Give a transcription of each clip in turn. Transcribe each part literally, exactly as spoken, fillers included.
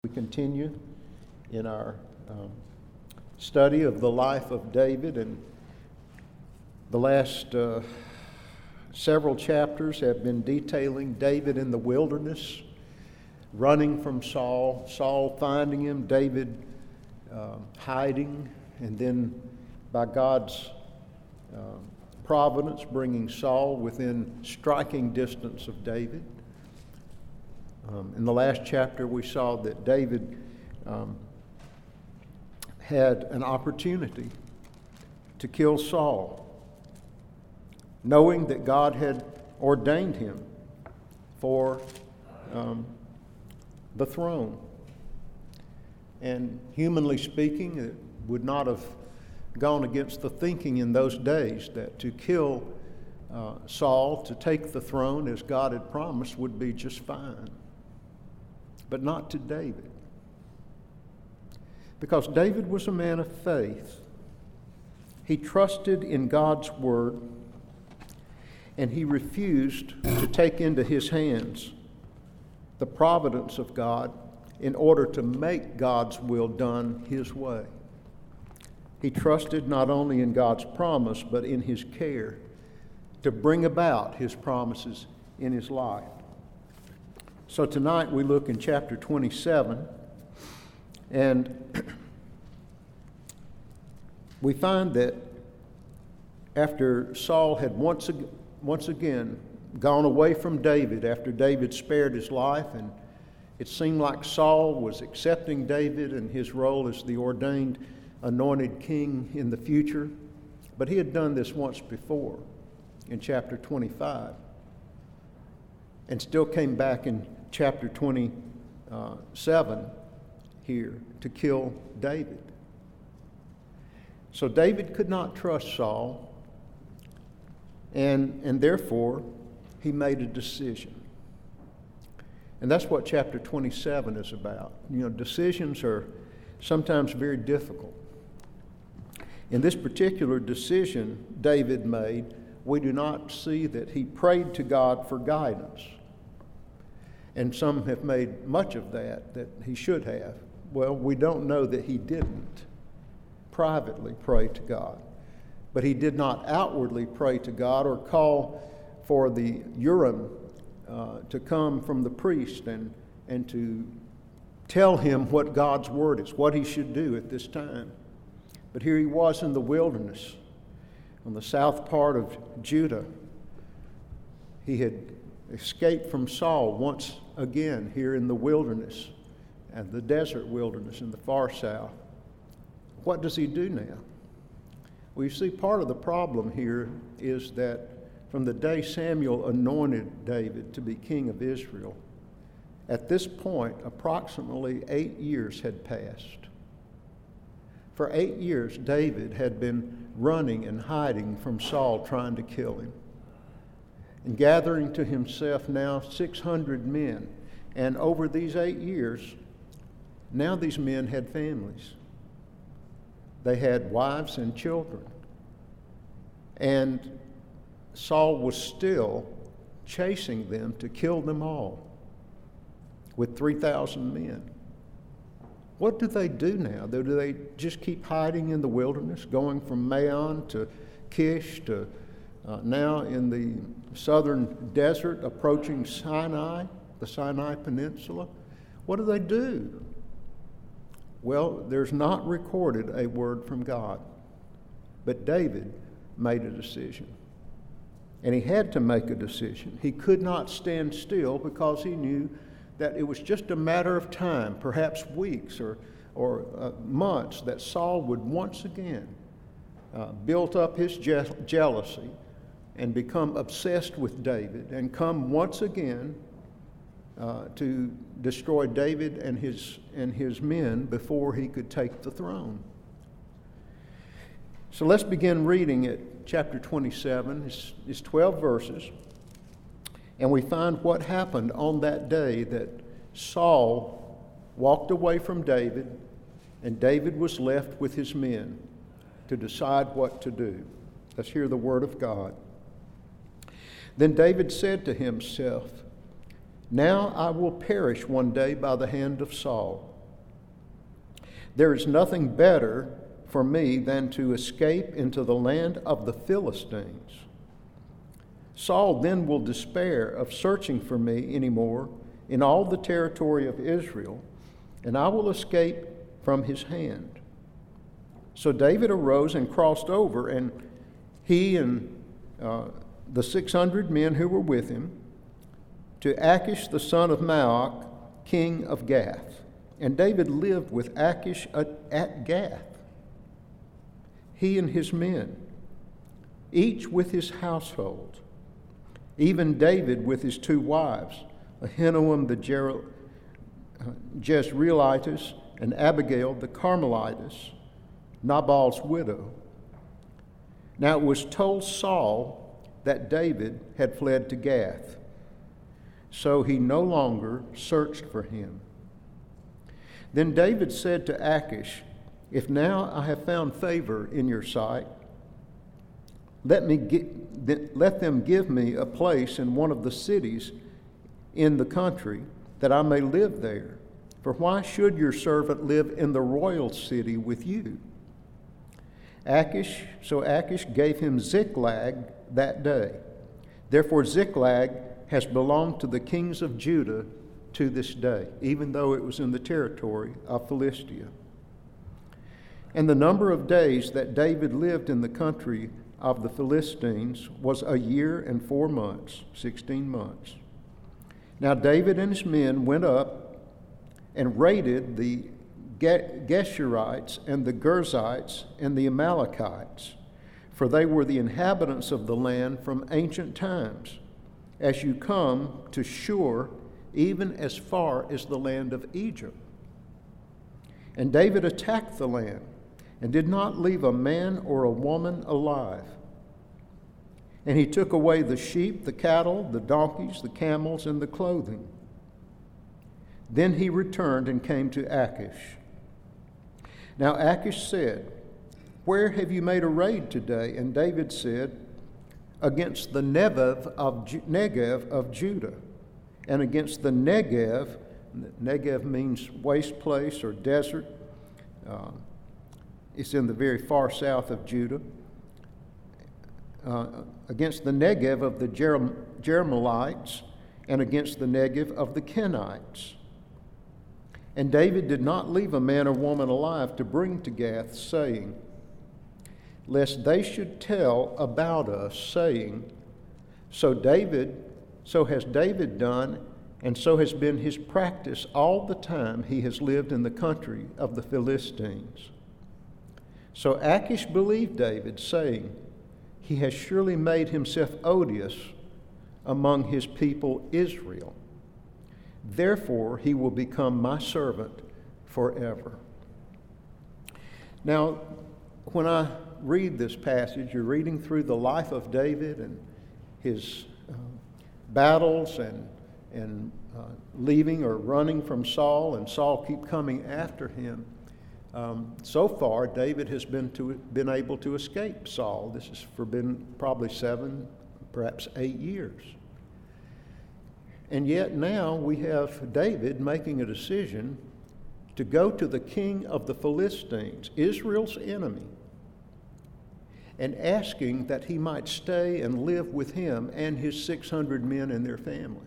We continue in our um, study of the life of David, and the last uh, several chapters have been detailing David in the wilderness, running from Saul, Saul finding him, David uh, hiding, and then by God's uh, providence bringing Saul within striking distance of David. Um, in the last chapter, we saw that David um, had an opportunity to kill Saul, knowing that God had ordained him for um, the throne. And humanly speaking, it would not have gone against the thinking in those days that to kill uh, Saul, to take the throne as God had promised, would be just fine. But not to David. Because David was a man of faith. He trusted in God's word, and he refused to take into his hands the providence of God in order to make God's will done his way. He trusted not only in God's promise, but in his care to bring about his promises in his life. So tonight we look in chapter twenty-seven, and we find that after Saul had once again, once again gone away from David, after David spared his life, and it seemed like Saul was accepting David and his role as the ordained anointed king in the future, but he had done this once before in chapter twenty-five, and still came back in chapter twenty-seven here to kill David. So David could not trust Saul, and, and therefore he made a decision. And that's what chapter twenty-seven is about. You know, decisions are sometimes very difficult. In this particular decision David made, we do not see that he prayed to God for guidance. And some have made much of that, that he should have. Well, we don't know that he didn't privately pray to God. But he did not outwardly pray to God or call for the Urim uh, to come from the priest and, and to tell him what God's word is, what he should do at this time. But here he was in the wilderness, on the south part of Judah. He had escaped from Saul once again here in the wilderness, and the desert wilderness in the far south. What does he do now? Well, you see, part of the problem here is that from the day Samuel anointed David to be king of Israel, at this point, approximately eight years had passed. For eight years, David had been running and hiding from Saul, trying to kill him, and gathering to himself now six hundred men. And over these eight years, now these men had families. They had wives and children. And Saul was still chasing them to kill them all with three thousand men. What do they do now? Do they just keep hiding in the wilderness, going from Maon to Kish to uh, now in the southern desert, approaching Sinai, the Sinai Peninsula? What do they do? Well, there's not recorded a word from God. But David made a decision. And he had to make a decision. He could not stand still because he knew that it was just a matter of time, perhaps weeks or, or uh, months, that Saul would once again uh, build up his je- jealousy and become obsessed with David and come once again uh, to destroy David and his, and his men before he could take the throne. So let's begin reading at chapter twenty-seven. It's, it's twelve verses. And we find what happened on that day that Saul walked away from David, and David was left with his men to decide what to do. Let's hear the word of God. Then David said to himself, "Now I will perish one day by the hand of Saul, There is nothing better for me than to escape into the land of the Philistines. Saul then will despair of searching for me anymore in all the territory of Israel, and I will escape from his hand." So David arose and crossed over, and he and uh, the six hundred men who were with him, to Achish the son of Maoch, king of Gath. And David lived with Achish at, at Gath, he and his men, each with his household, even David with his two wives, Ahinoam the Jer- uh, Jezreelitess and Abigail the Carmelitess, Nabal's widow. Now it was told Saul that David had fled to Gath, so he no longer searched for him. Then David said to Achish, "If now I have found favor in your sight, let me get, let them give me a place in one of the cities in the country, that I may live there. For why should your servant live in the royal city with you?" Achish, so Achish gave him Ziklag that day. Therefore Ziklag has belonged to the kings of Judah to this day, even though it was in the territory of Philistia. And the number of days that David lived in the country of the Philistines was a year and four months, sixteen months. Now David and his men went up and raided the Geshurites and the Girzites and the Amalekites, for they were the inhabitants of the land from ancient times, as you come to Shur, even as far as the land of Egypt. And David attacked the land and did not leave a man or a woman alive. And he took away the sheep, the cattle, the donkeys, the camels, and the clothing. Then he returned and came to Achish. Now Achish said, "Where have you made a raid today?" And David said, "Against the Negev of, Ju- Negev of Judah, and against the Negev." Negev means waste place or desert. Uh, it's in the very far south of Judah. Uh, against the Negev of the Jerem- Jerahmeelites, and against the Negev of the Kenites. And David did not leave a man or woman alive to bring to Gath, saying, lest they should tell about us, saying, So David, so has David done, and so has been his practice all the time he has lived in the country of the Philistines. So Achish believed David, saying, He has surely made himself odious among his people Israel. Therefore he will become my servant forever. Now, when I read this passage, you're reading through the life of David and his uh, battles and and uh, leaving or running from Saul, and Saul keep coming after him. Um, so far, David has been to been able to escape Saul. This has for been probably seven, perhaps eight years. And yet now we have David making a decision to go to the king of the Philistines, Israel's enemy, and asking that he might stay and live with him and his six hundred men and their families.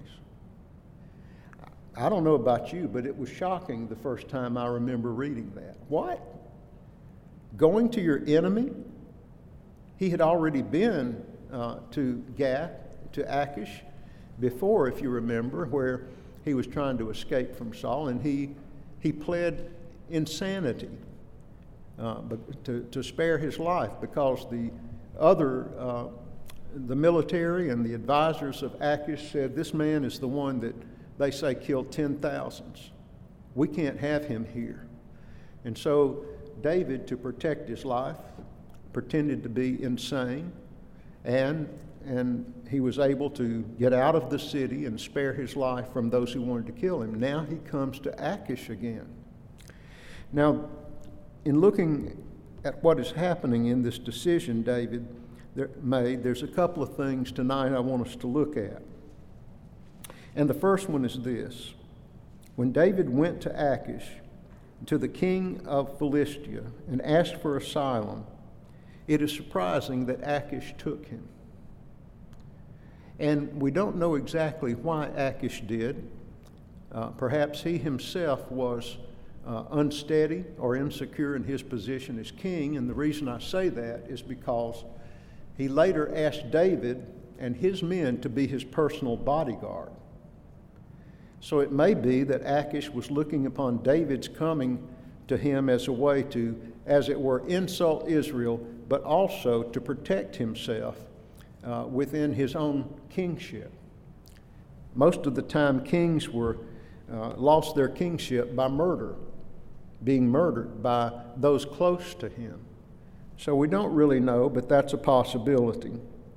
I don't know about you, but it was shocking the first time I remember reading that. What? Going to your enemy? He had already been uh, to Gath, to Achish, before, if you remember, where he was trying to escape from Saul, and he he pled insanity uh, but to, to spare his life, because the other, uh, the military and the advisors of Achish said, this man is the one that they say killed ten thousands. We can't have him here. And so David, to protect his life, pretended to be insane, and and he was able to get out of the city and spare his life from those who wanted to kill him. Now he comes to Achish again. Now, in looking at what is happening in this decision David made, there's a couple of things tonight I want us to look at. And the first one is this. When David went to Achish, to the king of Philistia and asked for asylum, it is surprising that Achish took him. And we don't know exactly why Achish did. Uh, perhaps he himself was uh, unsteady or insecure in his position as king, and the reason I say that is because he later asked David and his men to be his personal bodyguard. So it may be that Achish was looking upon David's coming to him as a way to, as it were, insult Israel, but also to protect himself uh, within his own kingship. Most of the time, kings were uh, lost their kingship by murder, being murdered by those close to him. So we don't really know, but that's a possibility.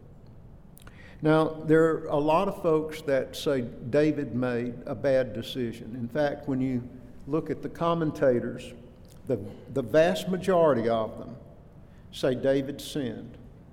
Now, there are a lot of folks that say David made a bad decision. In fact, when you look at the commentators, the, the vast majority of them say David sinned.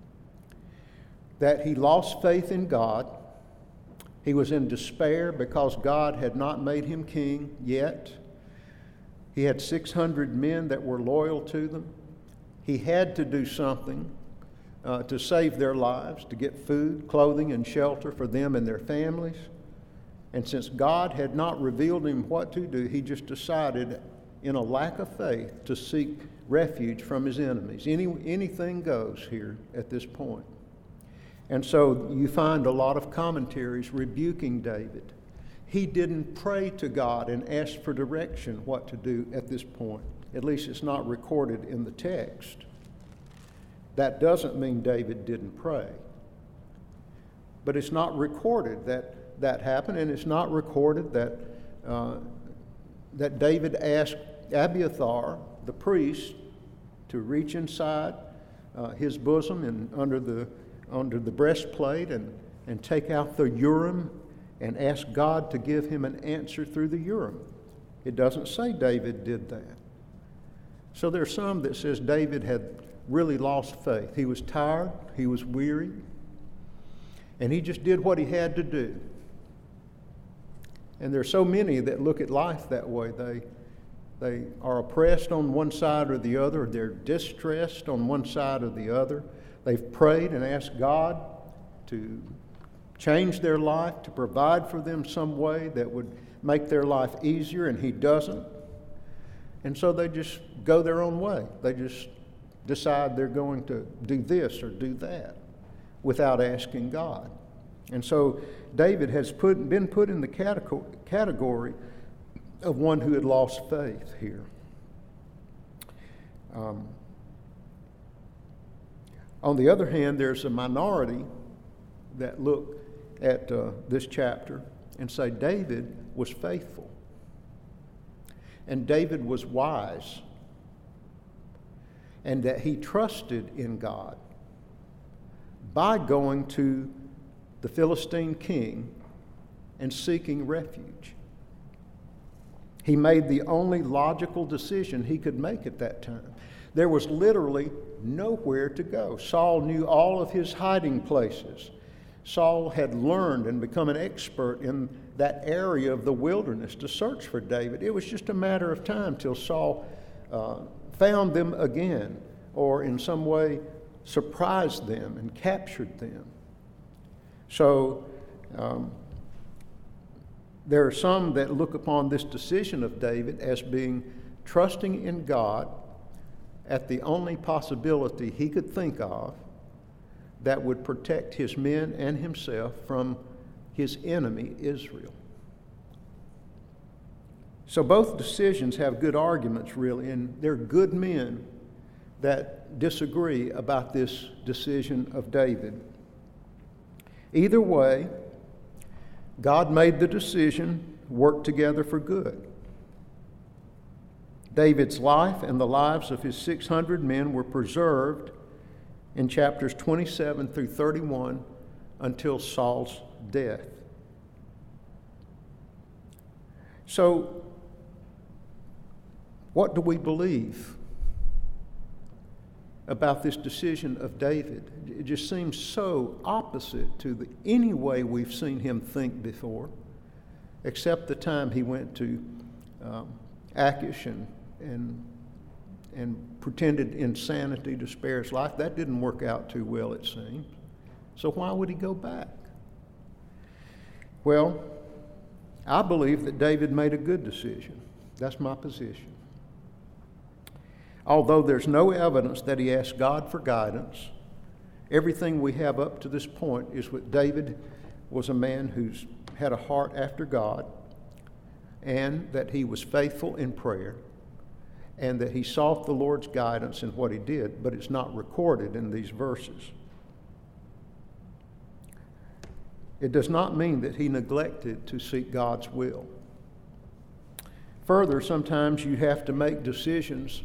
That he lost faith in God. He was in despair because God had not made him king yet. He had six hundred men that were loyal to them. He had to do something Uh, to save their lives, to get food, clothing, and shelter for them and their families. And since God had not revealed him what to do, he just decided, in a lack of faith, to seek refuge from his enemies. Any, anything goes here at this point. And so you find a lot of commentaries rebuking David. He didn't pray to God and ask for direction what to do at this point. At least it's not recorded in the text. That doesn't mean David didn't pray. But it's not recorded that that happened, and it's not recorded that uh, that David asked Abiathar, the priest, to reach inside uh, his bosom and under the under the breastplate and, and take out the Urim and ask God to give him an answer through the Urim. It doesn't say David did that. So there's some that says David had really lost faith. He was tired, he was weary, and he just did what he had to do. And there's so many that look at life that way. They they are oppressed on one side or the other, they're distressed on one side or the other. They've prayed and asked God to change their life, to provide for them some way that would make their life easier, and he doesn't. And so they just go their own way. They just decide they're going to do this or do that without asking God. And so David has put, been put in the category of one who had lost faith here. Um, on the other hand, there's a minority that look at uh, this chapter and say David was faithful and David was wise, and that he trusted in God by going to the Philistine king and seeking refuge. He made the only logical decision he could make at that time. There was literally nowhere to go. Saul knew all of his hiding places. Saul had learned and become an expert in that area of the wilderness to search for David. It was just a matter of time till Saul uh, found them again, or in some way surprised them and captured them. So um, there are some that look upon this decision of David as being trusting in God at the only possibility he could think of that would protect his men and himself from his enemy, Israel. So both decisions have good arguments, really, and they're good men that disagree about this decision of David. Either way, God made the decision work together for good. David's life and the lives of his six hundred men were preserved in chapters twenty-seven through thirty-one until Saul's death. So, what do we believe about this decision of David? It just seems so opposite to the, any way we've seen him think before, except the time he went to um, Achish and and and pretended insanity to spare his life. That didn't work out too well, it seems. So why would he go back? Well, I believe that David made a good decision. That's my position. Although there's no evidence that he asked God for guidance, everything we have up to this point is that David was a man who's had a heart after God, and that he was faithful in prayer, and that he sought the Lord's guidance in what he did, but it's not recorded in these verses. It does not mean that he neglected to seek God's will. Further, sometimes you have to make decisions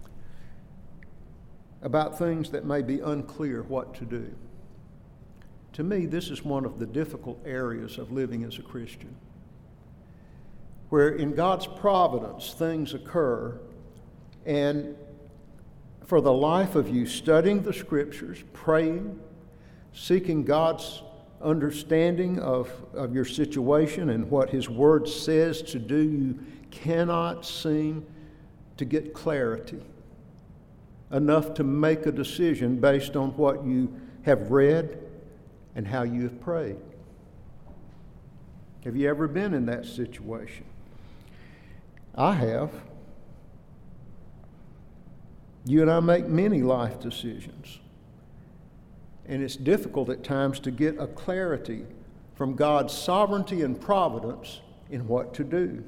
about things that may be unclear what to do. To me, this is one of the difficult areas of living as a Christian, where in God's providence things occur, and for the life of you studying the Scriptures, praying, seeking God's understanding of, of your situation and what His Word says to do, you cannot seem to get clarity enough to make a decision based on what you have read and how you have prayed. Have you ever been in that situation? I have. You and I make many life decisions, and it's difficult at times to get a clarity from God's sovereignty and providence in what to do.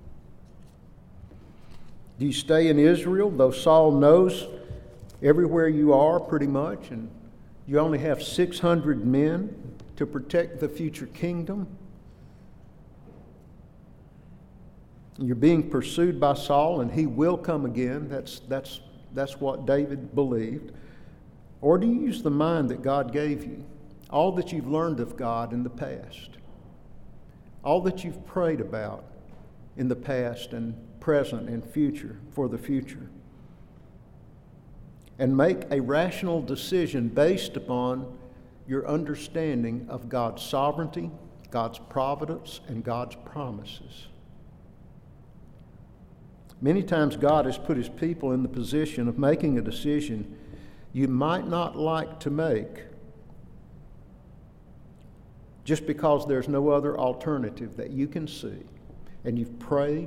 Do you stay in Israel, though Saul knows everywhere you are pretty much, and you only have six hundred men to protect the future kingdom? You're being pursued by Saul, and he will come again. That's, that's, that's what David believed. Or do you use the mind that God gave you, all that you've learned of God in the past, all that you've prayed about in the past and present and future, for the future, and make a rational decision based upon your understanding of God's sovereignty, God's providence, and God's promises? Many times God has put His people in the position of making a decision you might not like to make, just because there's no other alternative that you can see. And you've prayed,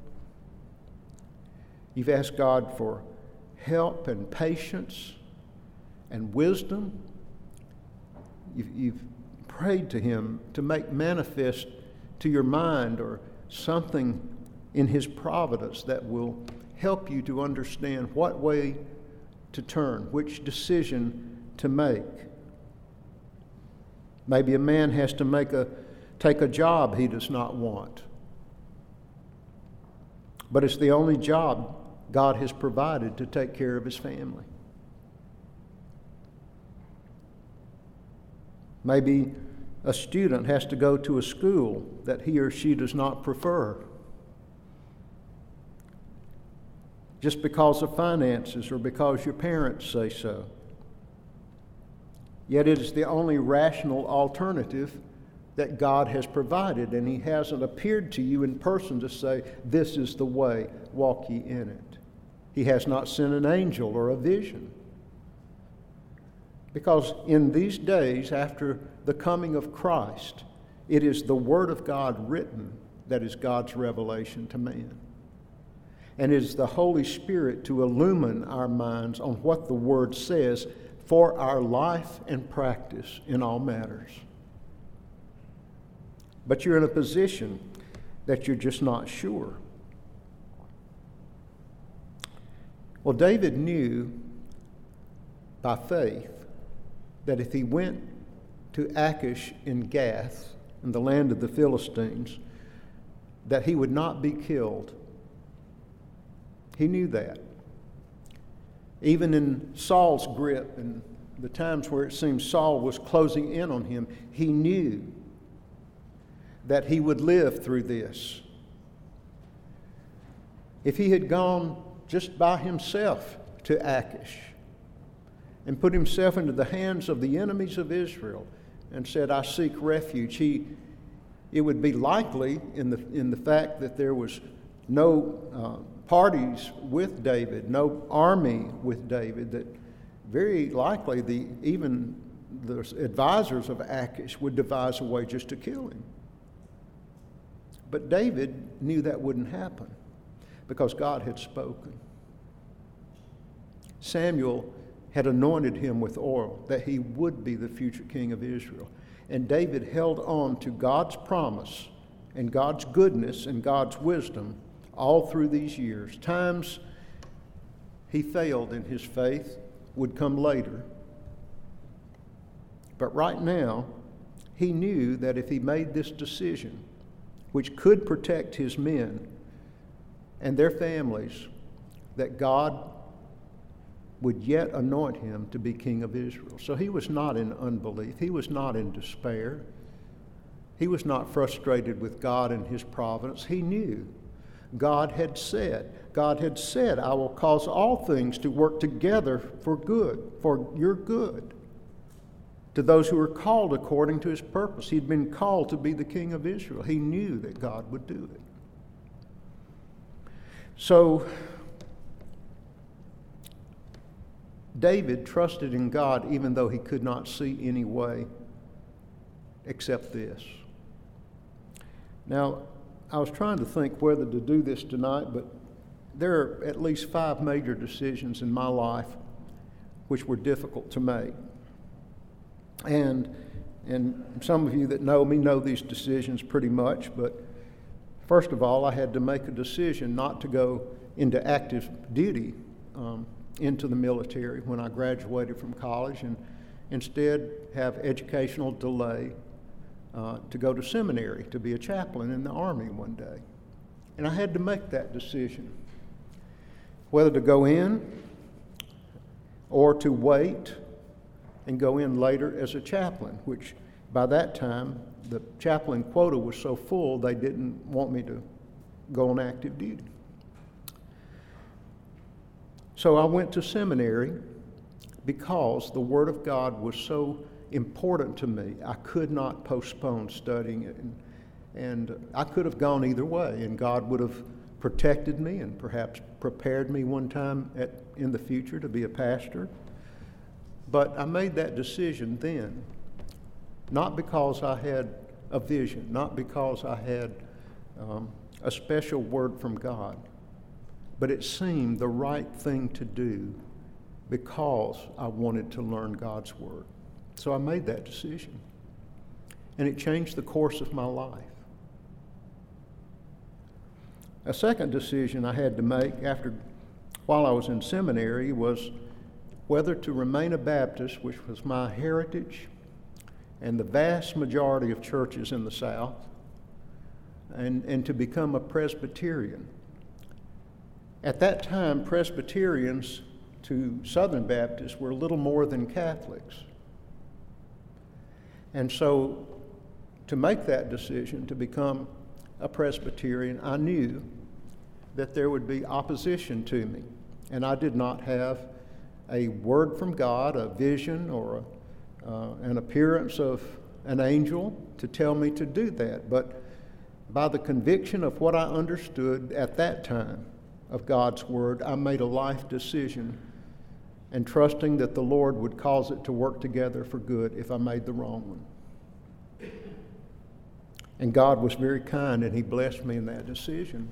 you've asked God for help and patience and wisdom. You've, you've prayed to Him to make manifest to your mind or something in His providence that will help you to understand what way to turn, which decision to make. Maybe a man has to make a take a job he does not want, but it's the only job God has provided to take care of his family. Maybe a student has to go to a school that he or she does not prefer, just because of finances or because your parents say so. Yet it is the only rational alternative that God has provided, and He hasn't appeared to you in person to say, "This is the way, walk ye in it." He has not sent an angel or a vision. Because in these days, after the coming of Christ, it is the Word of God written that is God's revelation to man. And it is the Holy Spirit to illumine our minds on what the Word says for our life and practice in all matters. But you're in a position that you're just not sure. Well, David knew by faith that if he went to Achish in Gath, in the land of the Philistines, that he would not be killed. He knew that. Even in Saul's grip and the times where it seemed Saul was closing in on him, he knew that he would live through this. If he had gone just by himself to Achish and put himself into the hands of the enemies of Israel and said, "I seek refuge," he, it would be likely in the, in the fact that there was no uh, parties with David, no army with David, that very likely the even the advisors of Achish would devise a way just to kill him. But David knew that wouldn't happen because God had spoken. Samuel had anointed him with oil that he would be the future king of Israel. And David held on to God's promise and God's goodness and God's wisdom all through these years. Times he failed in his faith would come later. But right now, he knew that if he made this decision, which could protect his men and their families, that God would yet anoint him to be king of Israel. So he was not in unbelief. He was not in despair. He was not frustrated with God and his providence. He knew God had said, God had said, I will cause all things to work together for good, for your good, to those who are called according to his purpose. He'd been called to be the king of Israel. He knew that God would do it. So David trusted in God even though he could not see any way except this. Now, I was trying to think whether to do this tonight, but there are at least five major decisions in my life which were difficult to make. And and some of you that know me know these decisions pretty much, but first of all, I had to make a decision not to go into active duty um, into the military when I graduated from college, and instead have educational delay uh, to go to seminary to be a chaplain in the Army one day. And I had to make that decision, whether to go in or to wait and go in later as a chaplain, which by that time the chaplain quota was so full they didn't want me to go on active duty. So I went to seminary because the Word of God was so important to me. I could not postpone studying it, and, and I could have gone either way, and God would have protected me and perhaps prepared me one time at, in the future to be a pastor. But I made that decision then, not because I had a vision, not because I had um, a special word from God, but it seemed the right thing to do because I wanted to learn God's Word. So I made that decision, and it changed the course of my life. A second decision I had to make after, while I was in seminary, was whether to remain a Baptist, which was my heritage, and the vast majority of churches in the South, and, and to become a Presbyterian. At that time, Presbyterians to Southern Baptists were little more than Catholics. And so to make that decision to become a Presbyterian, I knew that there would be opposition to me. And I did not have a word from God, a vision, or a, uh, an appearance of an angel to tell me to do that. But by the conviction of what I understood at that time of God's Word, I made a life decision, and trusting that the Lord would cause it to work together for good if I made the wrong one. And God was very kind, and He blessed me in that decision.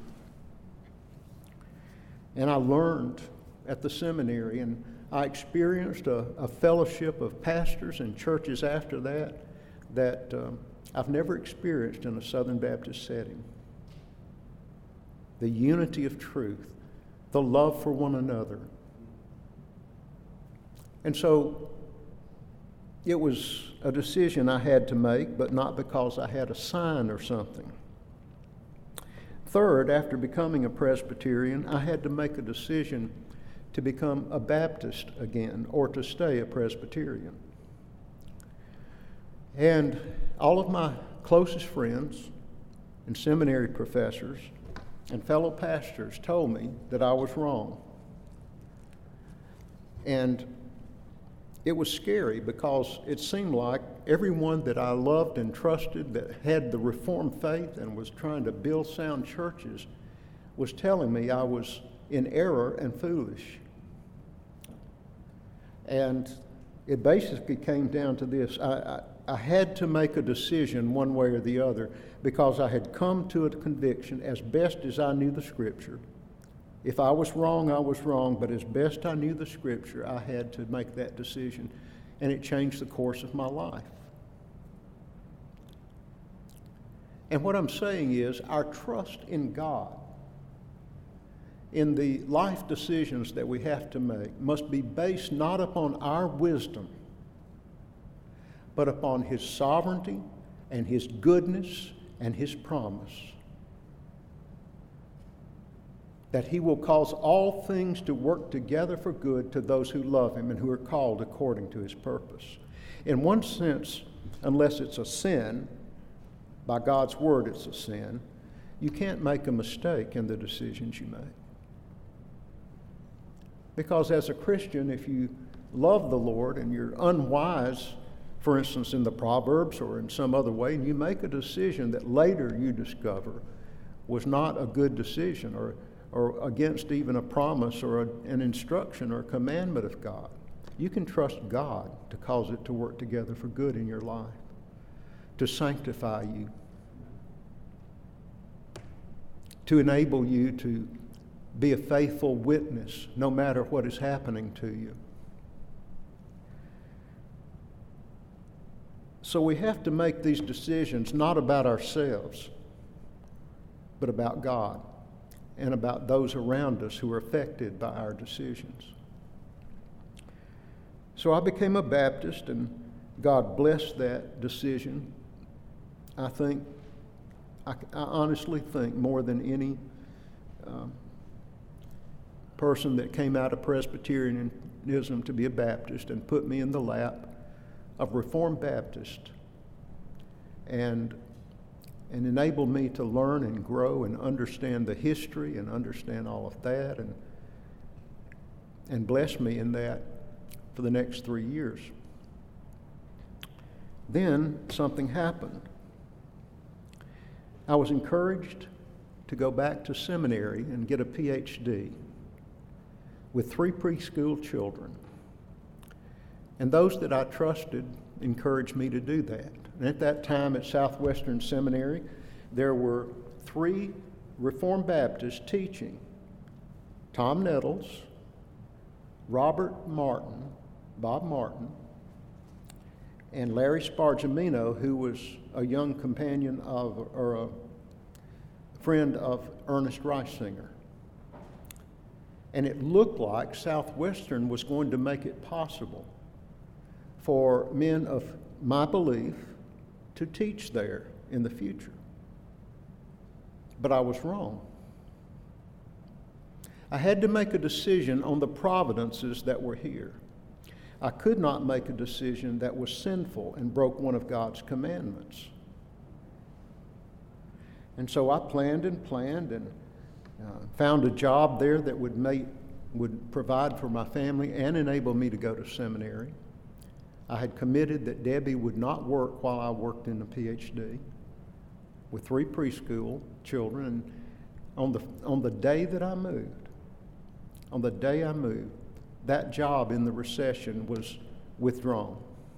And I learned at the seminary, and I experienced a, a fellowship of pastors and churches after that that um, I've never experienced in a Southern Baptist setting. The unity of truth, the love for one another. And so it was a decision I had to make, but not because I had a sign or something. Third, after becoming a Presbyterian, I had to make a decision to become a Baptist again, or to stay a Presbyterian. And all of my closest friends and seminary professors and fellow pastors told me that I was wrong. And it was scary because it seemed like everyone that I loved and trusted that had the Reformed faith and was trying to build sound churches was telling me I was in error and foolish. And it basically came down to this. I, I, I had to make a decision one way or the other because I had come to a conviction as best as I knew the Scripture. If I was wrong, I was wrong, but as best I knew the Scripture, I had to make that decision, and it changed the course of my life. And what I'm saying is our trust in God, in the life decisions that we have to make, must be based not upon our wisdom, but upon His sovereignty and His goodness and His promise that He will cause all things to work together for good to those who love Him and who are called according to His purpose. In one sense, unless it's a sin, by God's word it's a sin, you can't make a mistake in the decisions you make. Because as a Christian, if you love the Lord and you're unwise, for instance, in the Proverbs or in some other way, and you make a decision that later you discover was not a good decision or, or against even a promise or a, an instruction or a commandment of God, you can trust God to cause it to work together for good in your life, to sanctify you, to enable you to be a faithful witness no matter what is happening to you. So we have to make these decisions not about ourselves, but about God and about those around us who are affected by our decisions. So I became a Baptist, and God blessed that decision. I think, I, I honestly think more than any um, person that came out of Presbyterianism to be a Baptist and put me in the lap of Reformed Baptist and and enabled me to learn and grow and understand the history and understand all of that and and blessed me in that for the next three years. Then something happened. I was encouraged to go back to seminary and get a P H D with three preschool children. And those that I trusted encouraged me to do that. And at that time at Southwestern Seminary, there were three Reformed Baptists teaching: Tom Nettles, Robert Martin, Bob Martin, and Larry Spargimino, who was a young companion of, or a friend of Ernest Reisinger. And it looked like Southwestern was going to make it possible for men of my belief to teach there in the future. But I was wrong. I had to make a decision on the providences that were here. I could not make a decision that was sinful and broke one of God's commandments. And so I planned and planned and uh, found a job there that would make, would provide for my family and enable me to go to seminary. I had committed that Debbie would not work while I worked in the P H D with three preschool children. And on the, on the day that I moved, on the day I moved, that job in the recession was withdrawn.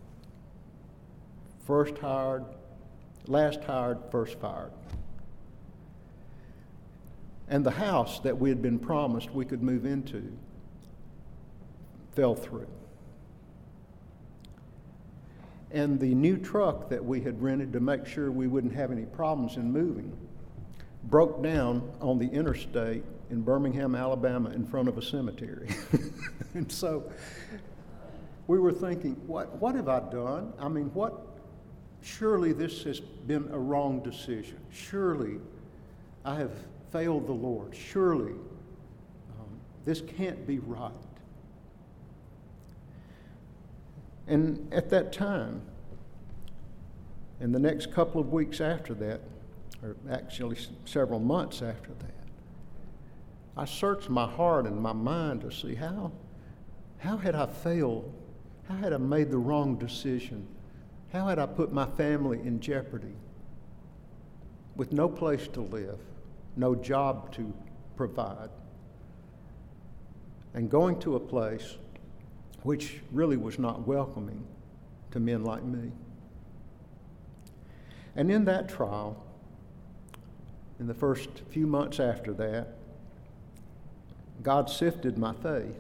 First hired, last hired, first fired. And the house that we had been promised we could move into fell through. And the new truck that we had rented to make sure we wouldn't have any problems in moving broke down on the interstate in Birmingham, Alabama, in front of a cemetery. And so we were thinking, what, what have I done? I mean, what? Surely this has been a wrong decision. Surely I have failed the Lord. Surely um, this can't be right. And at that time, and the next couple of weeks after that, or actually several months after that, I searched my heart and my mind to see how, how had I failed? How had I made the wrong decision? How had I put my family in jeopardy with no place to live, no job to provide. And going to a place which really was not welcoming to men like me. And in that trial, in the first few months after that, God sifted my faith.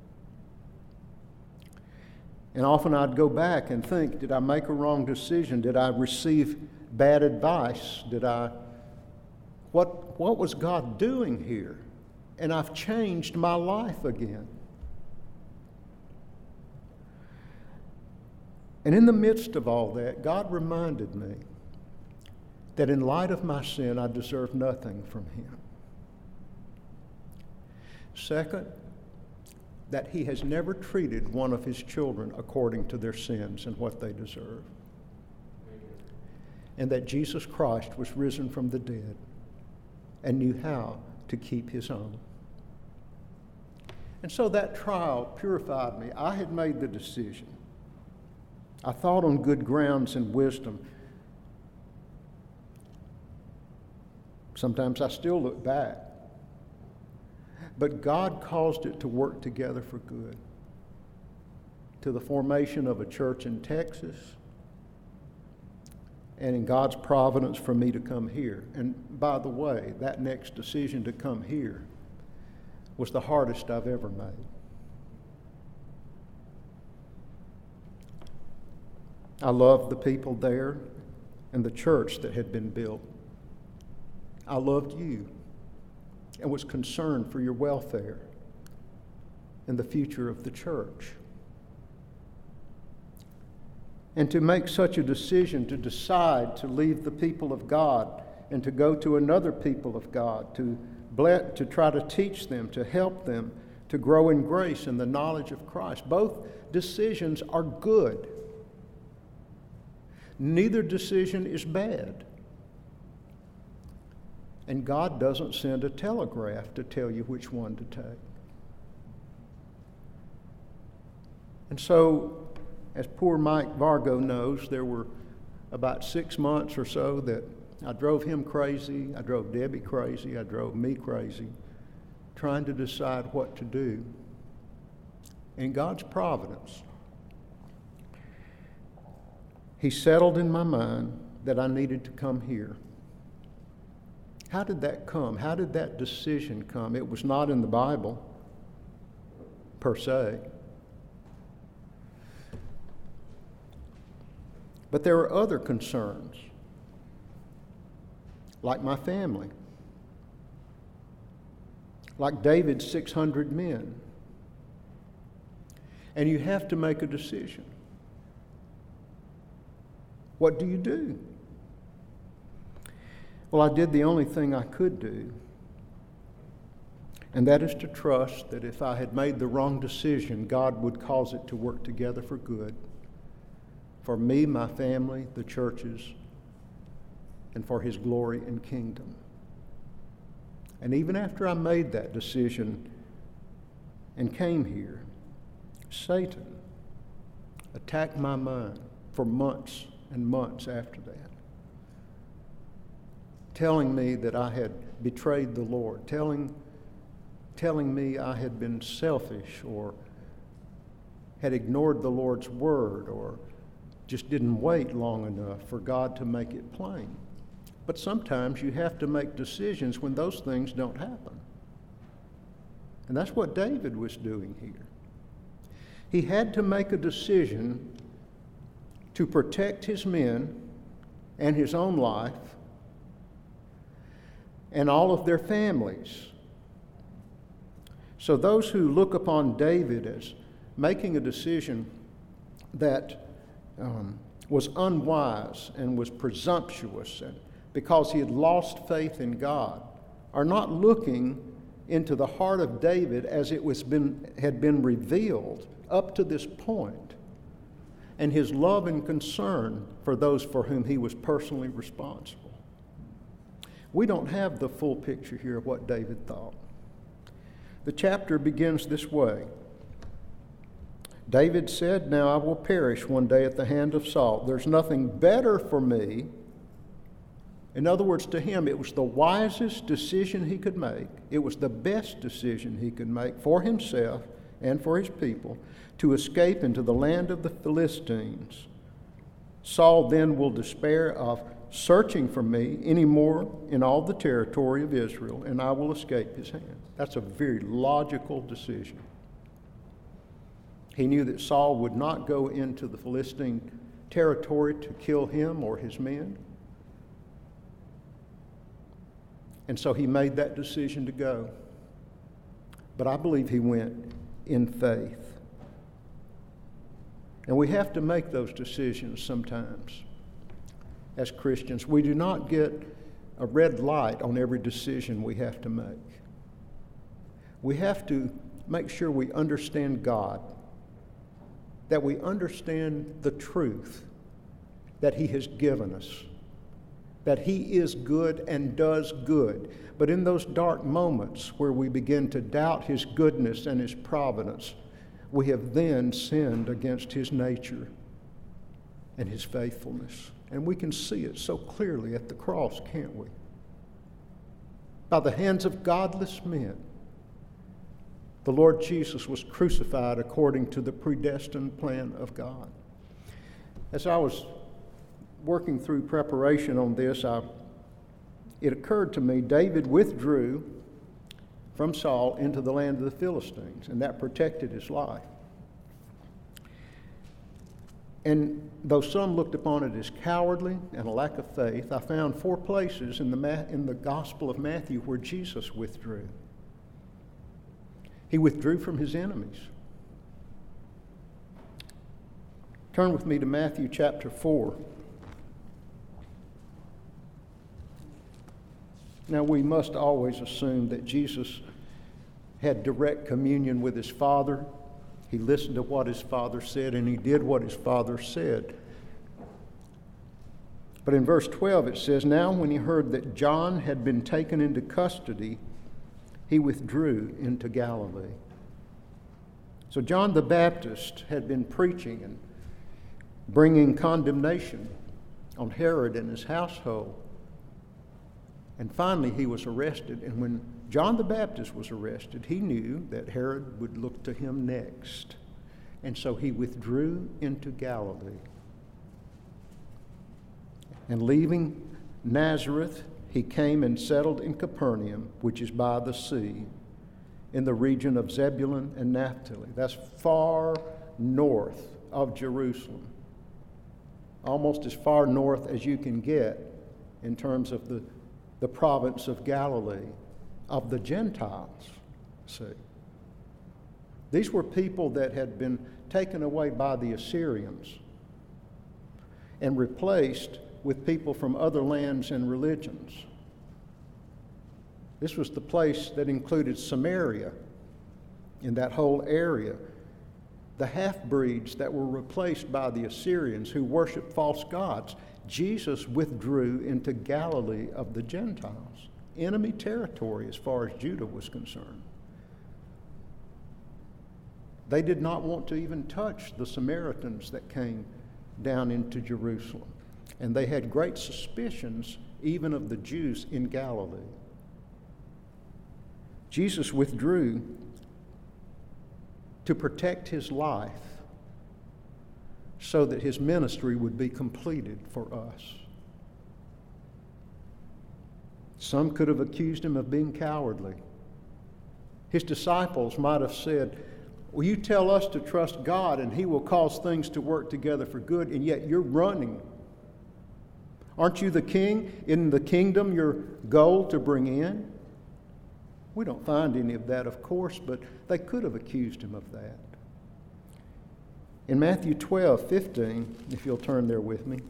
And often I'd go back and think, did I make a wrong decision? Did I receive bad advice? Did I, what, what was God doing here? And I've changed my life again. And in the midst of all that, God reminded me that in light of my sin, I deserve nothing from Him. Second, that He has never treated one of His children according to their sins and what they deserve. And that Jesus Christ was risen from the dead and knew how to keep His own. And so that trial purified me. I had made the decision. I thought on good grounds and wisdom. Sometimes I still look back. But God caused it to work together for good. To the formation of a church in Texas, and in God's providence for me to come here. And by the way, that next decision to come here was the hardest I've ever made. I loved the people there and the church that had been built. I loved you and was concerned for your welfare and the future of the church. And to make such a decision, to decide to leave the people of God and to go to another people of God, to bless, to try to teach them, to help them, to grow in grace and the knowledge of Christ. Both decisions are good. Neither decision is bad. And God doesn't send a telegraph to tell you which one to take. And so, as poor Mike Vargo knows, there were about six months or so that I drove him crazy, I drove Debbie crazy, I drove me crazy, trying to decide what to do. In God's providence, He settled in my mind that I needed to come here. How did that come? How did that decision come? It was not in the Bible, per se. But there were other concerns, like my family, like David's six hundred men. And you have to make a decision. What do you do? Well, I did the only thing I could do, and that is to trust that if I had made the wrong decision, God would cause it to work together for good, for me, my family, the churches, and for His glory and kingdom. And even after I made that decision and came here, Satan attacked my mind for months and months after that, telling me that I had betrayed the Lord, telling, telling me I had been selfish or had ignored the Lord's word or just didn't wait long enough for God to make it plain. But sometimes you have to make decisions when those things don't happen. And that's what David was doing here. He had to make a decision to protect his men and his own life and all of their families. So those who look upon David as making a decision that um, was unwise and was presumptuous and because he had lost faith in God are not looking into the heart of David as it was been, had been revealed up to this point, and his love and concern for those for whom he was personally responsible. We don't have the full picture here of what David thought. The chapter begins this way. David said, "Now I will perish one day at the hand of Saul. There's nothing better for me In other words, to him, it was the wisest decision he could make. It was the best decision he could make for himself and for his people to escape into the land of the Philistines. Saul then will despair of searching for me anymore in all the territory of Israel, and I will escape his hand. That's a very logical decision. He knew that Saul would not go into the Philistine territory to kill him or his men. And so he made that decision to go. But I believe he went in faith. And we have to make those decisions sometimes as Christians. We do not get a red light on every decision we have to make. We have to make sure we understand God, that we understand the truth that He has given us, that He is good and does good. But in those dark moments where we begin to doubt His goodness and His providence, we have then sinned against His nature and His faithfulness. And we can see it so clearly at the cross, can't we? By the hands of godless men, the Lord Jesus was crucified according to the predestined plan of God. As I was working through preparation on this, I, it occurred to me David withdrew from Saul into the land of the Philistines, and that protected his life. And though some looked upon it as cowardly and a lack of faith, I found four places in the, Ma- in the Gospel of Matthew where Jesus withdrew. He withdrew from his enemies. Turn with me to Matthew chapter four. Now, we must always assume that Jesus had direct communion with his Father. He listened to what his Father said, and he did what his Father said. But in verse twelve it says, "Now when he heard that John had been taken into custody, he withdrew into Galilee." So John the Baptist had been preaching and bringing condemnation on Herod and his household. And finally he was arrested. And when John the Baptist was arrested, he knew that Herod would look to him next. And so he withdrew into Galilee. And leaving Nazareth, he came and settled in Capernaum, which is by the sea, in the region of Zebulun and Naphtali. That's far north of Jerusalem. Almost as far north as you can get in terms of the, the province of Galilee, of the Gentiles. See, these were people that had been taken away by the Assyrians and replaced with people from other lands and religions. This was the place that included Samaria in that whole area. The half-breeds that were replaced by the Assyrians who worshiped false gods. Jesus withdrew into Galilee of the Gentiles, enemy territory as far as Judah was concerned. They did not want to even touch the Samaritans that came down into Jerusalem. And they had great suspicions even of the Jews in Galilee. Jesus withdrew to protect his life so that his ministry would be completed for us. Some could have accused him of being cowardly. His disciples might have said, "Well, you tell us to trust God and he will cause things to work together for good, and yet you're running. Aren't you the king? Isn't the kingdom your goal to bring in?" We don't find any of that, of course, but they could have accused him of that. In Matthew twelve fifteen, if you'll turn there with me,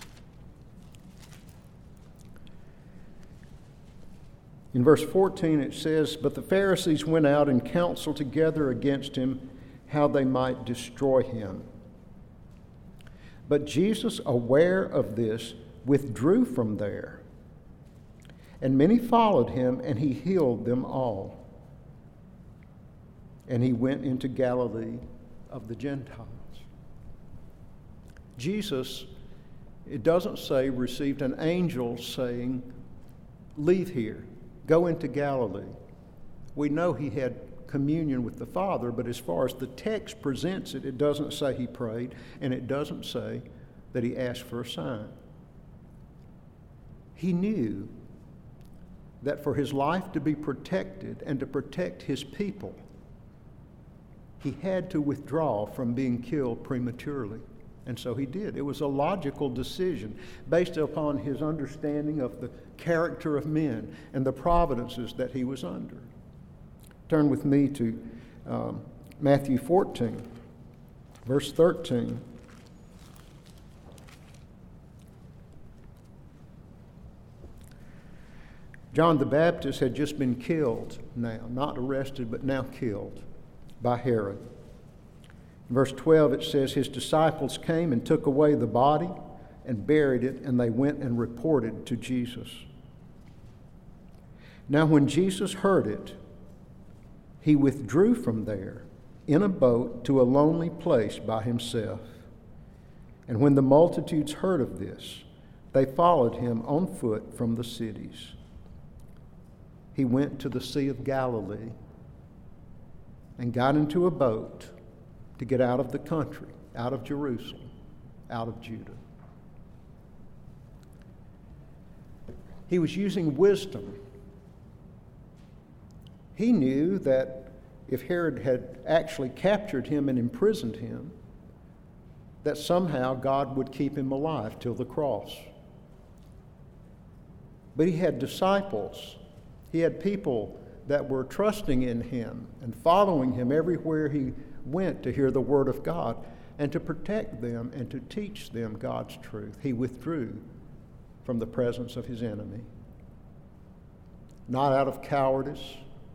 in verse fourteen it says, "But the Pharisees went out and counseled together against him how they might destroy him. But Jesus, aware of this, withdrew from there. And many followed him, and he healed them all. And he went into Galilee of the Gentiles." Jesus It doesn't say received an angel saying, leave here, go into Galilee. We know he had communion with the Father, but as far as the text presents it, it doesn't say he prayed, and it doesn't say that he asked for a sign. He knew that for his life to be protected and to protect his people, he had to withdraw from being killed prematurely. And so he did. It was a logical decision based upon his understanding of the character of men and the providences that he was under. Turn with me to um, Matthew fourteen, verse thirteen. John the Baptist had just been killed now, not arrested, but now killed by Herod. In verse twelve, it says, his disciples came and took away the body and buried it, and they went and reported to Jesus. Now when Jesus heard it, he withdrew from there in a boat to a lonely place by himself. And when the multitudes heard of this, they followed him on foot from the cities. He went to the Sea of Galilee and got into a boat to get out of the country, out of Jerusalem, out of Judah. He was using wisdom. He knew that if Herod had actually captured him and imprisoned him, that somehow God would keep him alive till the cross. But he had disciples. He had people that were trusting in him and following him everywhere he went to hear the word of God and to protect them and to teach them God's truth. He withdrew from the presence of his enemy, not out of cowardice,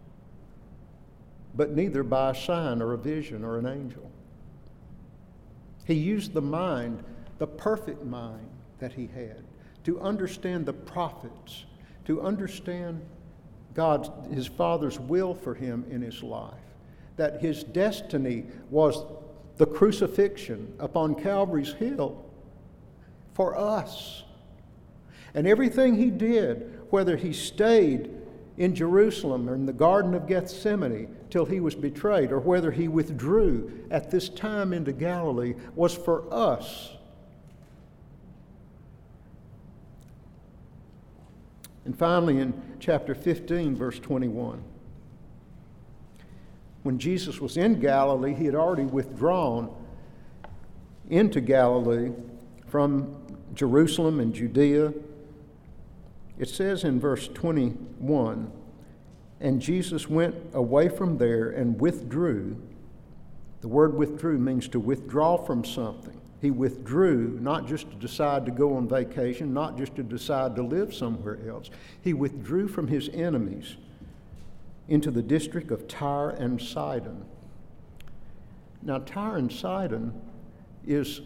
but neither by a sign or a vision or an angel. He used the mind, the perfect mind that he had, to understand the prophets, to understand God's, his Father's will for him in his life, that his destiny was the crucifixion upon Calvary's hill for us. And everything he did, whether he stayed in Jerusalem or in the Garden of Gethsemane till he was betrayed, or whether he withdrew at this time into Galilee, was for us. And finally, in chapter fifteen, verse twenty-one, when Jesus was in Galilee, he had already withdrawn into Galilee from Jerusalem and Judea. It says in verse twenty-one, and Jesus went away from there and withdrew. The word withdrew means to withdraw from something. He withdrew not just to decide to go on vacation, not just to decide to live somewhere else. He withdrew from his enemies into the district of Tyre and Sidon. Now, Tyre and Sidon is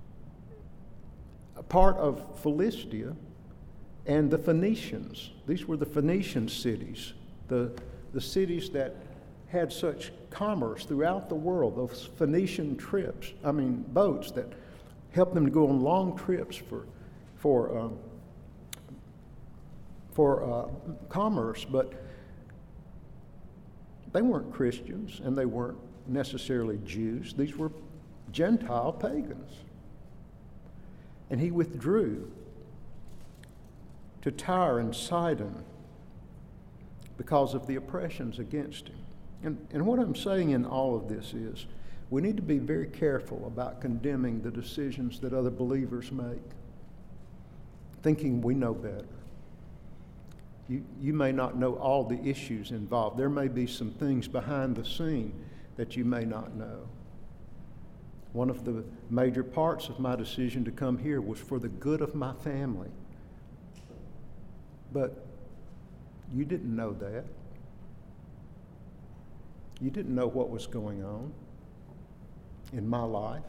a part of Philistia and the Phoenicians. These were the Phoenician cities, the, the cities that had such commerce throughout the world, those Phoenician trips, I mean boats that helped them to go on long trips for, for, um, for uh, commerce, but they weren't Christians and they weren't necessarily Jews. These were Gentile pagans. And he withdrew to Tyre and Sidon because of the oppressions against him. And, and what I'm saying in all of this is we need to be very careful about condemning the decisions that other believers make, thinking we know better. You, you may not know all the issues involved. There may be some things behind the scene that you may not know. One of the major parts of my decision to come here was for the good of my family. But you didn't know that. You didn't know what was going on in my life,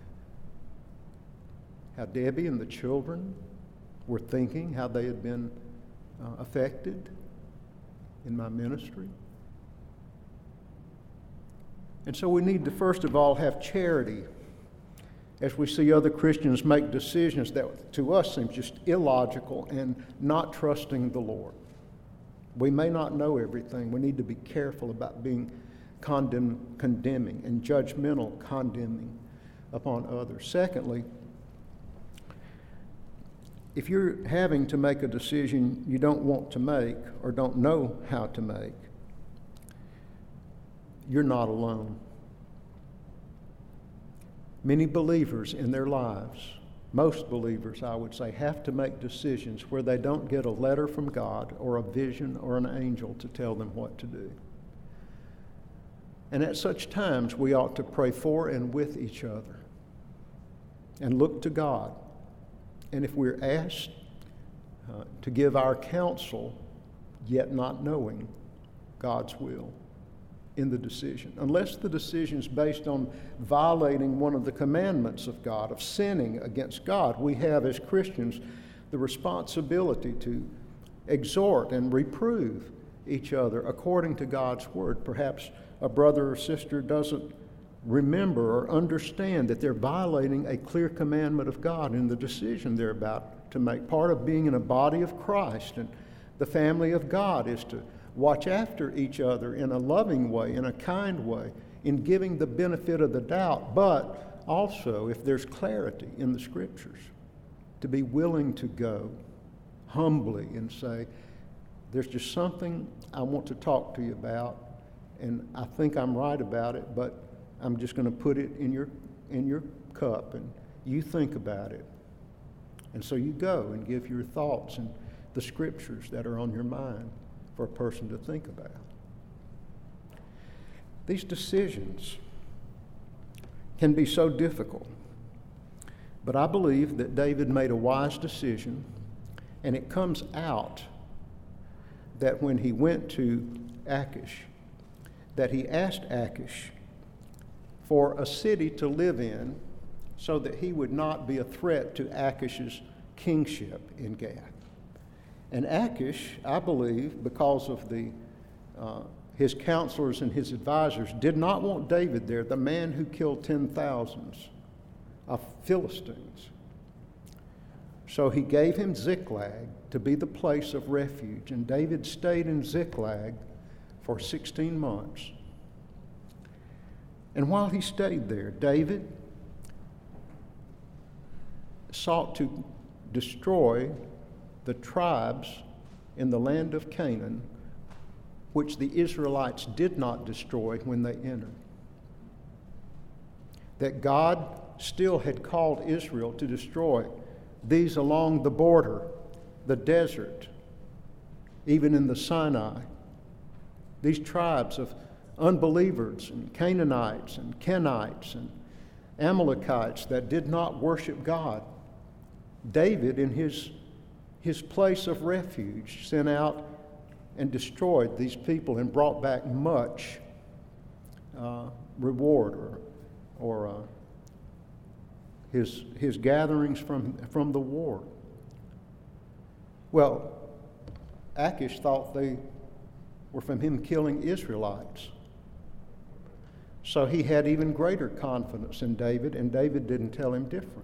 how Debbie and the children were thinking, how they had been uh, affected in my ministry. And so we need to first of all have charity as we see other Christians make decisions that to us seem just illogical and not trusting the Lord. We may not know everything. We need to be careful about being condemn, condemning and judgmental condemning upon others. Secondly, if you're having to make a decision you don't want to make or don't know how to make, you're not alone. Many believers in their lives, most believers, I would say, have to make decisions where they don't get a letter from God or a vision or an angel to tell them what to do. And at such times, we ought to pray for and with each other and look to God. And if we're asked uh, to give our counsel, yet not knowing God's will in the decision, unless the decision is based on violating one of the commandments of God, of sinning against God, we have as Christians the responsibility to exhort and reprove each other according to God's word. Perhaps a brother or sister doesn't remember or understand that they're violating a clear commandment of God in the decision they're about to make. Part of being in a body of Christ and the family of God is to watch after each other in a loving way, in a kind way, in giving the benefit of the doubt, but also, if there's clarity in the Scriptures, to be willing to go humbly and say, there's just something I want to talk to you about, and I think I'm right about it, but I'm just going to put it in your in your cup, and you think about it. And so you go and give your thoughts and the Scriptures that are on your mind for a person to think about. These decisions can be so difficult, but I believe that David made a wise decision, and it comes out that when he went to Achish, that he asked Achish for a city to live in so that he would not be a threat to Achish's kingship in Gath. And Achish, I believe, because of the uh, his counselors and his advisors, did not want David there, the man who killed ten thousands of Philistines. So he gave him Ziklag to be the place of refuge, and David stayed in Ziklag for sixteen months. And while he stayed there, David sought to destroy the tribes in the land of Canaan, which the Israelites did not destroy when they entered. That God still had called Israel to destroy these along the border, the desert, even in the Sinai. These tribes of unbelievers and Canaanites and Kenites and Amalekites that did not worship God. David, in his, his place of refuge, sent out and destroyed these people and brought back much uh, reward or, or uh, his, his gatherings from, from the war. Well, Achish thought they were from him killing Israelites. So he had even greater confidence in David, and David didn't tell him different.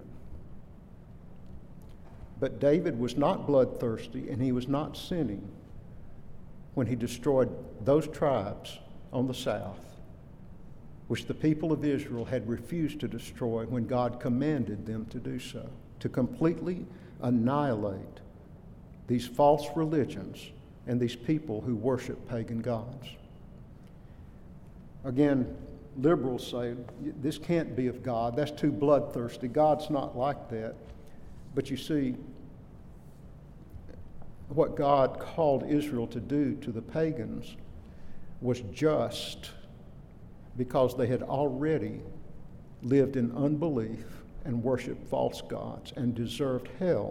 But David was not bloodthirsty, and he was not sinning when he destroyed those tribes on the south, which the people of Israel had refused to destroy when God commanded them to do so, to completely annihilate these false religions and these people who worship pagan gods. Again, liberals say, this can't be of God. That's too bloodthirsty. God's not like that. But you see, what God called Israel to do to the pagans was just because they had already lived in unbelief and worshiped false gods and deserved hell.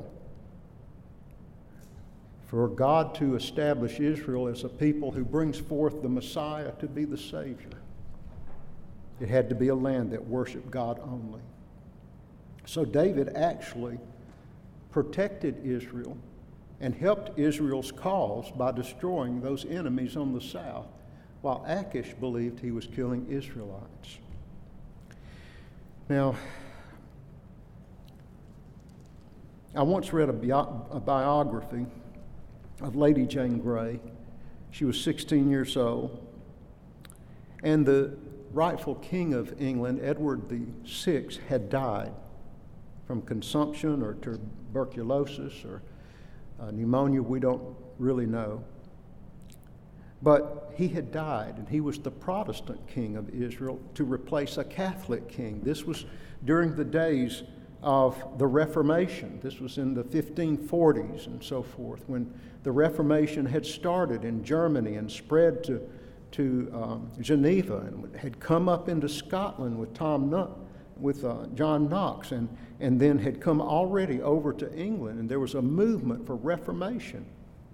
For God to establish Israel as a people who brings forth the Messiah to be the Savior, it had to be a land that worshiped God only. So David actually protected Israel and helped Israel's cause by destroying those enemies on the south, while Achish believed he was killing Israelites. Now, I once read a, bio- a biography of Lady Jane Grey. She was sixteen years old, and the rightful king of England, Edward the Sixth, had died from consumption or tuberculosis or uh, pneumonia. We don't really know. But he had died, and he was the Protestant king of Israel to replace a Catholic king. This was during the days of the Reformation. This was in the fifteen forties and so forth, when the Reformation had started in Germany and spread to, to um, Geneva and had come up into Scotland with Tom Nutt, with uh, John Knox, and, and then had come already over to England, and there was a movement for Reformation.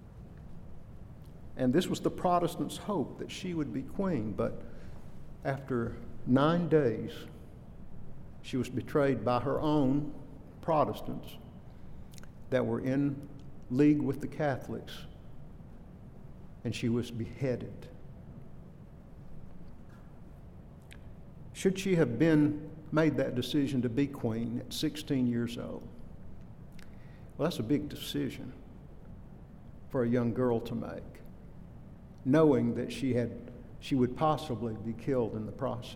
And this was the Protestants' hope that she would be queen, but after nine days, she was betrayed by her own Protestants that were in league with the Catholics, and she was beheaded. Should she have been made that decision to be queen at sixteen years old? Well, that's a big decision for a young girl to make, knowing that she had she would possibly be killed in the process.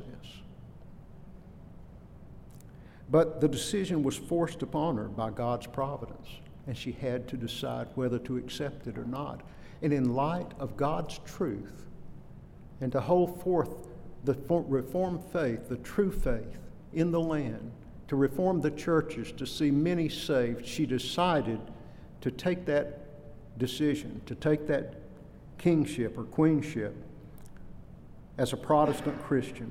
But the decision was forced upon her by God's providence, and she had to decide whether to accept it or not. And in light of God's truth, and to hold forth the Reformed faith, the true faith in the land, to reform the churches, to see many saved, she decided to take that decision, to take that kingship or queenship as a Protestant Christian,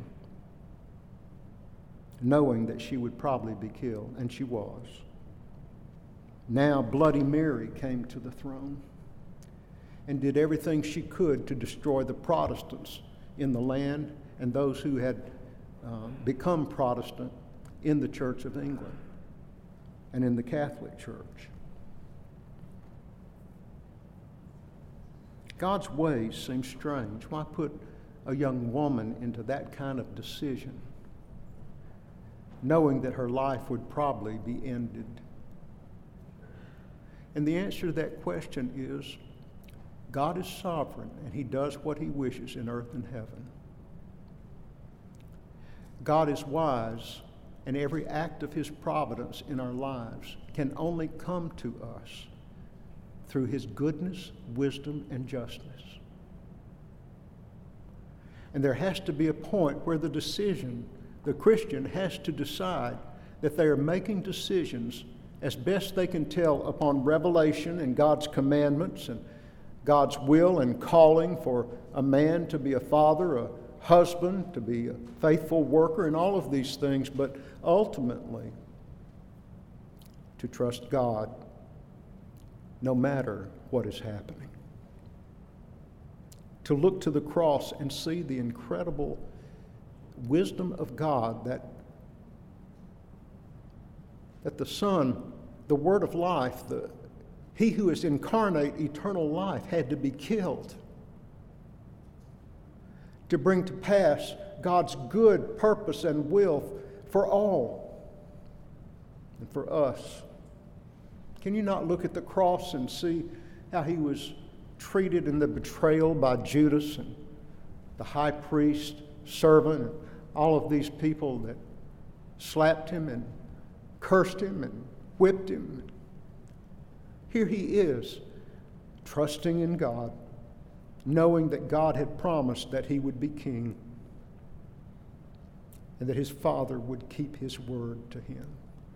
knowing that she would probably be killed, and she was. Now Bloody Mary came to the throne and did everything she could to destroy the Protestants in the land and those who had uh, become Protestant in the Church of England and in the Catholic Church. God's ways seem strange. Why put a young woman into that kind of decision, knowing that her life would probably be ended? And the answer to that question is, God is sovereign, and He does what He wishes in earth and heaven. God is wise, and every act of His providence in our lives can only come to us through His goodness, wisdom, and justness. And there has to be a point where the decision, the Christian has to decide that they are making decisions as best they can tell upon revelation and God's commandments and God's will and calling for a man to be a father, a husband, to be a faithful worker, and all of these things, but ultimately to trust God no matter what is happening. To look to the cross and see the incredible wisdom of God that, that the Son, the Word of life, the, He who is incarnate eternal life, had to be killed to bring to pass God's good purpose and will for all and for us. Can you not look at the cross and see how He was treated in the betrayal by Judas and the high priest, servant, and all of these people that slapped Him and cursed Him and whipped Him? Here He is, trusting in God, knowing that God had promised that He would be king and that His Father would keep His word to Him.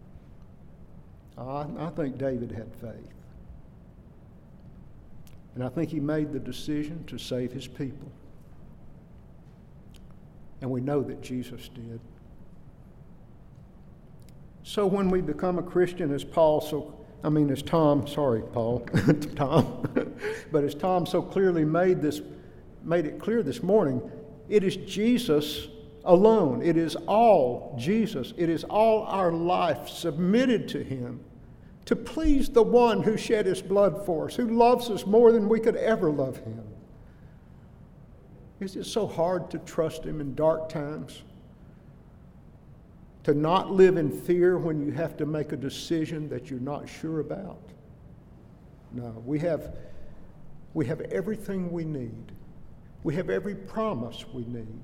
I, I think David had faith. And I think he made the decision to save his people. And we know that Jesus did. So when we become a Christian, as Paul so, I mean as Tom, sorry Paul, Tom, but as Tom so clearly made this, made it clear this morning, it is Jesus alone. It is all Jesus. It is all our life submitted to Him to please the one who shed His blood for us, who loves us more than we could ever love Him. Is it so hard to trust Him in dark times? To not live in fear when you have to make a decision that you're not sure about. No, we have, we have everything we need. We have every promise we need.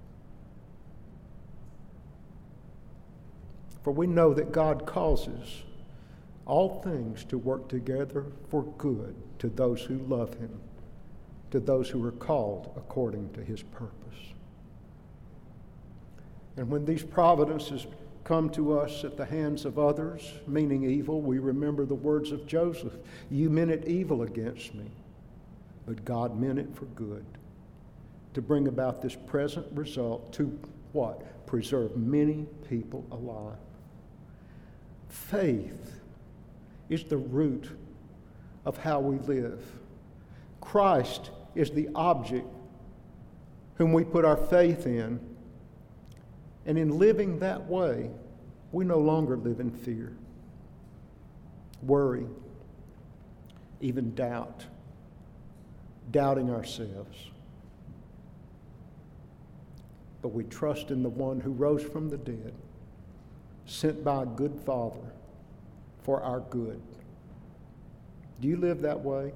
For we know that God causes all things to work together for good to those who love him, to those who are called according to his purpose. And when these providences come to us at the hands of others, meaning evil, we remember the words of Joseph. You meant it evil against me, but God meant it for good, to bring about this present result to what? Preserve many people alive. Faith is the root of how we live. Christ is the object whom we put our faith in. And in living that way, we no longer live in fear, worry, even doubt, doubting ourselves. But we trust in the one who rose from the dead, sent by a good Father for our good. Do you live that way?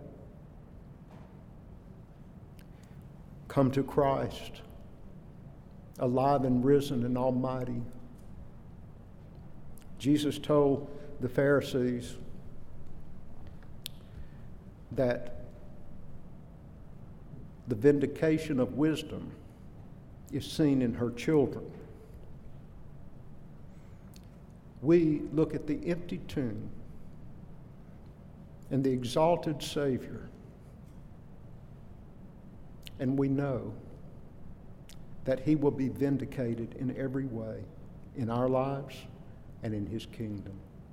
Come to Christ, alive and risen and almighty. Jesus told the Pharisees that the vindication of wisdom is seen in her children. We look at the empty tomb and the exalted Savior, and we know that he will be vindicated in every way in our lives and in his kingdom.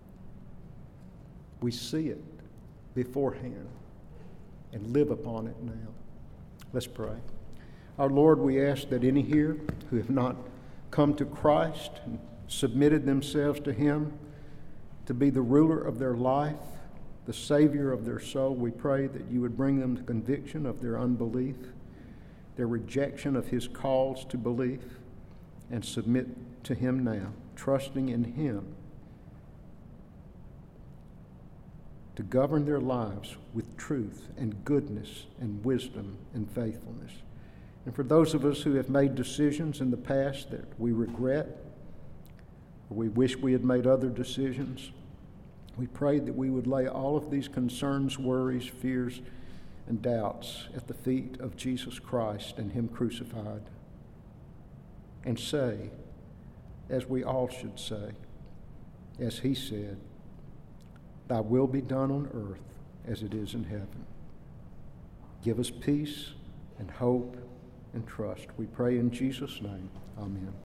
We see it beforehand and live upon it now. Let's pray. Our Lord, we ask that any here who have not come to Christ and submitted themselves to him to be the ruler of their life, the Savior of their soul, we pray that you would bring them to conviction of their unbelief, their rejection of his calls to belief, and submit to him now, trusting in him to govern their lives with truth and goodness and wisdom and faithfulness. And for those of us who have made decisions in the past that we regret, or we wish we had made other decisions, we pray that we would lay all of these concerns, worries, fears, and doubts at the feet of Jesus Christ and him crucified, and say, as we all should say, as he said, thy will be done on earth as it is in heaven. Give us peace and hope and trust. We pray in Jesus' name. Amen.